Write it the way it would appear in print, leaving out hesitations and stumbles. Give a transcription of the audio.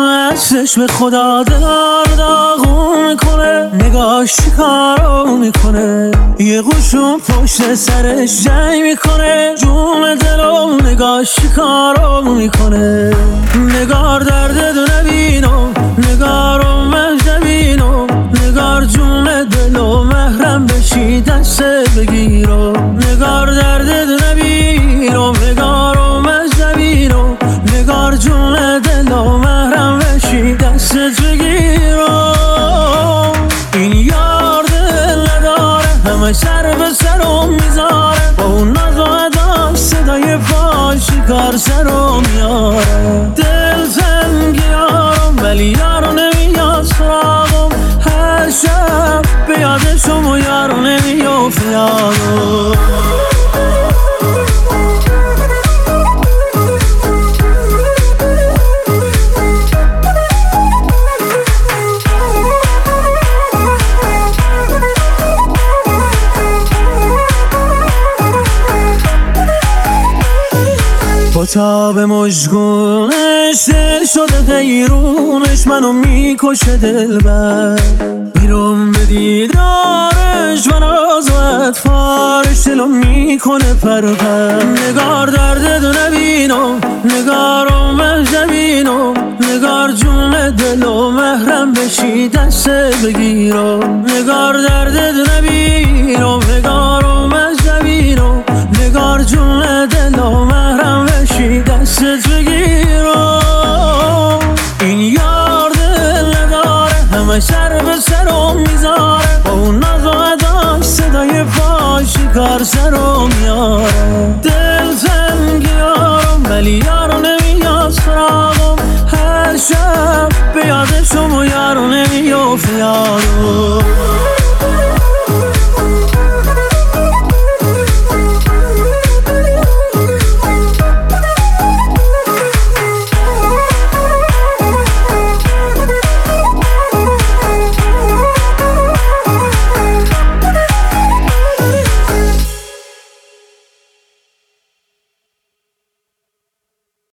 دستش به خدا دلار داغون میکنه، نگاش چیکارو میکنه، یه قشون پشت سرش جنگ میکنه، جون دلو نگاش چیکارو میکنه. نگار درد دو نبینم، نگارو من نبینم، نگار جون دلو محرم بشی دست بگیرم. نگار درد دو نبینم، نگارو من نبینم، نگار جون دلو محرم بشی دستت بگیرم. این یار دل نداره، همه سر به سرم میذاره، با اون ناز و ادا صدای پاش کار سرم میاره. دل تنگیارم ولی یارو نمیاد سراغم، هر شب به یادشم و یارو نمیافت یادم. با تاب مژگونش دل شده غیرونش، منو میکشه دلبر، بیرون به دیدارش من از و اطفارش دلو میکنه پرپر. نگار درد دو نبینم، نگارو من نبینم، نگار جون دلو محرم بشی دست بگیرم. نگار درد دو نبینم، نگارو من نبینم، نگار جون دلو محرم بشی دستت بگیرم. این یار دل نداره، همه سر به سرم میذاره، با اون ناز و اداش صدای پاش کار سرم میاره.